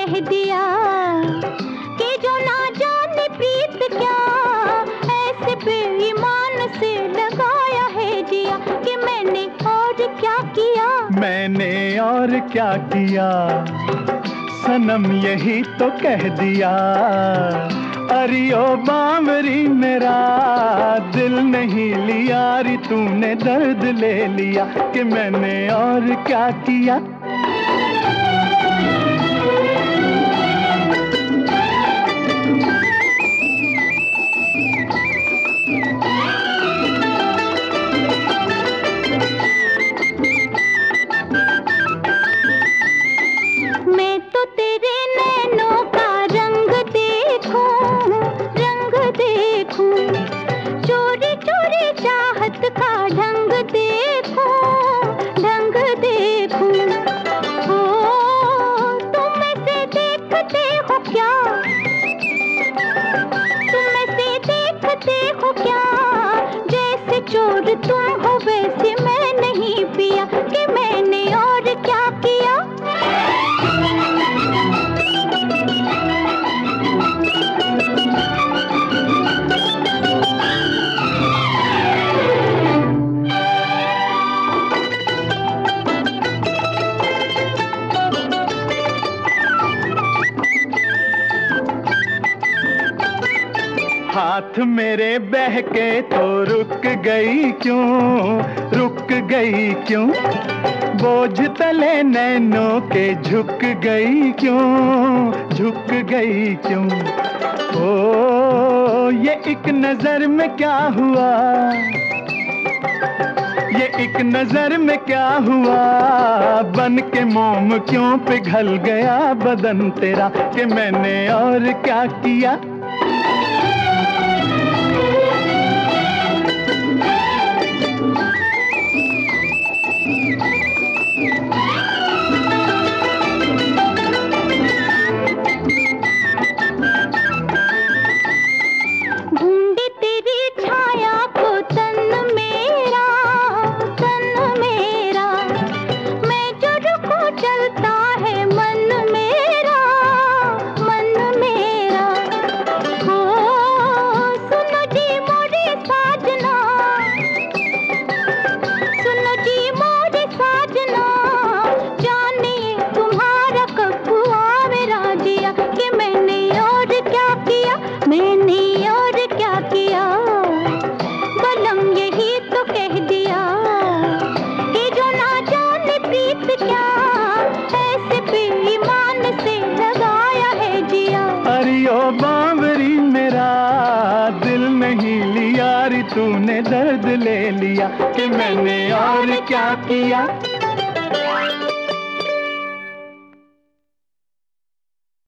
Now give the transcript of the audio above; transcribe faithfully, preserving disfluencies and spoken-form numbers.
कह दिया कि जो ना जाने प्रीत क्या ऐसे बेईमान से लगाया है जिया कि मैंने और क्या किया, मैंने और क्या किया सनम यही तो कह दिया। अरियो बामरी मेरा दिल नहीं लिया री तूने दर्द ले लिया कि मैंने और क्या किया। मैं तो तेरे नैनों का रंग देखूं, रंग देखूं, चोरी चोरी चाहत का ढंग देखूं, ढंग देखूं। ओ तुम ऐसे देखते हो क्या, तुम ऐसे देखते हो क्या, जैसे चोर तुम हो वैसे मैं नहीं पिया कि मैंने और क्या किया। हाथ मेरे बहके तो रुक गई क्यों, रुक गई क्यों, बोझ तले नैनों के झुक गई क्यों, झुक गई क्यों। ओ ये एक नजर में क्या हुआ, ये एक नजर में क्या हुआ, बन के मोम क्यों पिघल गया बदन तेरा कि मैंने और क्या किया। ढूंढी तेरी छाया को तन मेरा, तन मेरा, मैं जो रुकूं चलता है मन मेरा, मन मेरा। ओ सुनो जी मोरे साजना, सुनो जी मोरे साजना, जानिए तुम्हारा कब आवे राजिया कि मैंने और क्या किया, मैंने और क्या किया। बलम यही तो कह दिया कि जो ना जाने प्रीत क्या ऐसे बेईमान से लगाया है जिया। अरियो बावरी मेरा दिल नहीं लिया री तूने दर्द ले लिया कि मैंने और क्या किया।